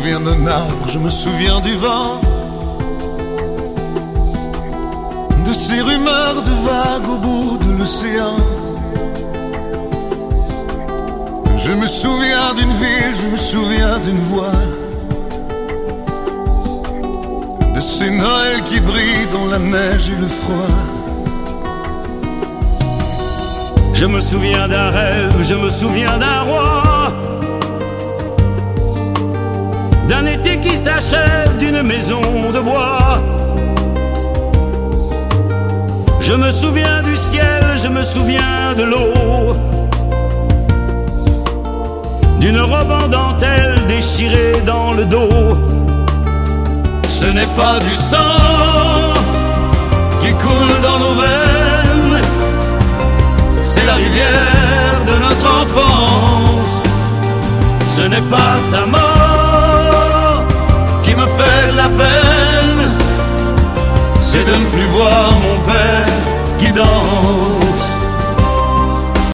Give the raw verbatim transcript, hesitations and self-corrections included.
souviens d'un arbre, je me souviens du vent, de ces rumeurs de vagues au bout de l'océan. Je me souviens d'une ville, je me souviens d'une voix, de ces Noëls qui brillent dans la neige et le froid. Je me souviens d'un rêve, je me souviens d'un roi, d'un été qui s'achève, d'une maison de bois. Je me souviens du ciel, je me souviens de l'eau, d'une robe en dentelle déchirée dans le dos. Ce n'est pas du sang qui coule dans nos veines, c'est la rivière de notre enfance. Ce n'est pas sa mort qui me fait de la peine, c'est de ne plus voir mon père qui danse.